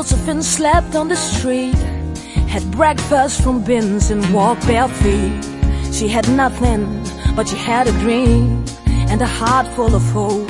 Josephine slept on the street, had breakfast from bins and walked bare feet. She had nothing, but she had a dream and a heart full of hope.